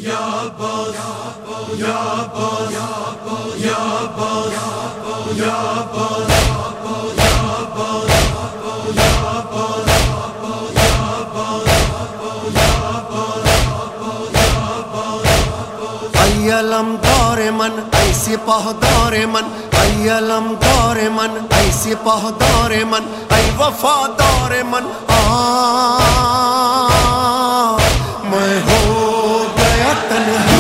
علم دور من ایسی پہ دور من علم دور من ایسی پہ دور من ای وفا دور من میں ہو گیا تنہا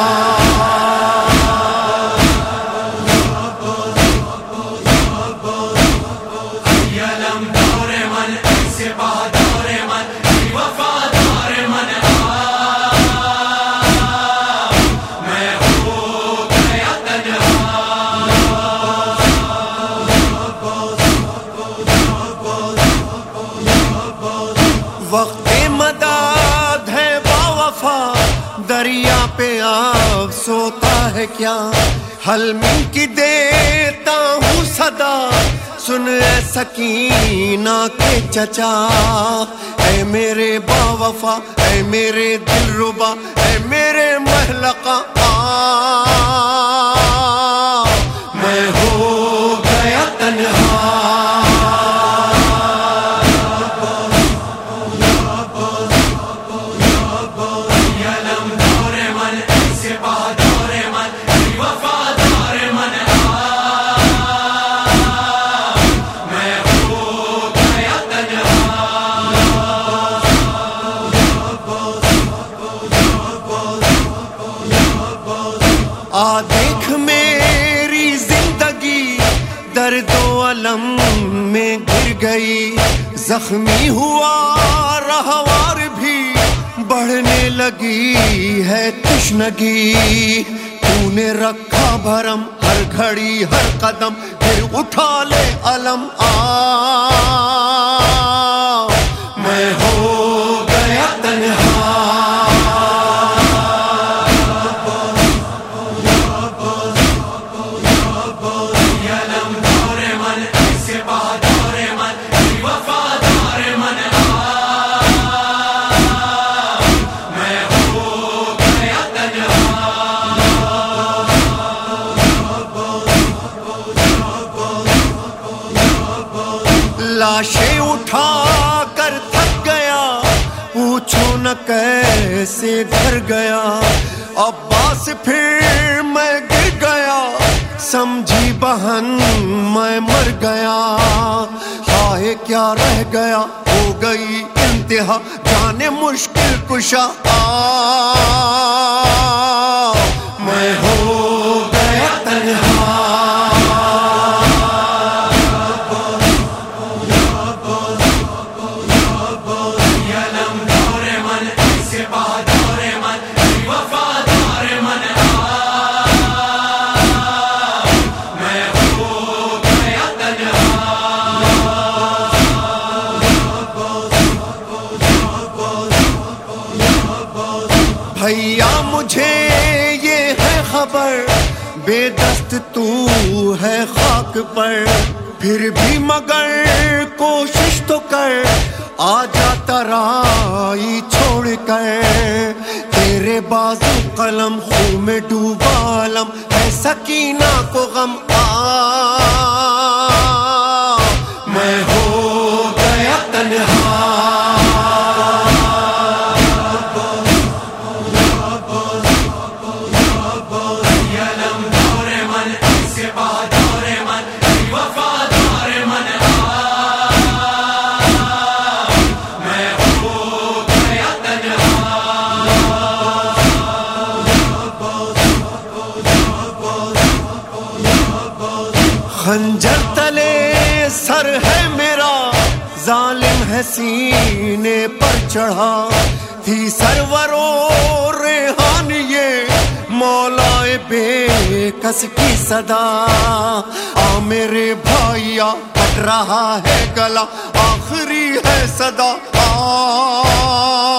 وقت مداد ہے باوفا دریا پہ آب سوتا ہے کیا حلمی کی دیتا ہوں صدا سن اے سکینہ کے چچا اے میرے باوفا اے میرے دل ربا اے میرے محلقہ میں ہو گیا تنہا دیکھ میری زندگی درد و علم میں گر گئی زخمی ہوا رہوار بھی بڑھنے لگی ہے تشنگی تو نے رکھا بھرم ہر گھڑی ہر قدم پھر اٹھا لے علم میں ہو گیا تنہا لاشیں اٹھا کر تھک گیا پوچھو نہ کیسے گھر گیا عباس پھر میں گر گیا سمجھی بہن میں مر گیا ہائے کیا رہ گیا ہو گئی انتہا جانے مشکل کشا میں ہو گیا تنہا بھیا مجھے یہ ہے خبر بے دست تو ہے خاک پر پھر بھی مگر کوشش تو کر آ جا ترائی چھوڑ کر تیرے بازو قلم خون میں ڈوبا علم ہے سکینہ کو غم میں ہو گیا تنہا خنجر تلے سر ہے میرا ظالم ہے سینے پر چڑھا تھی سرور و ریحان یہ مولا بے کس کی صدا میرے بھائیا کٹ رہا ہے گلا آخری ہے صدا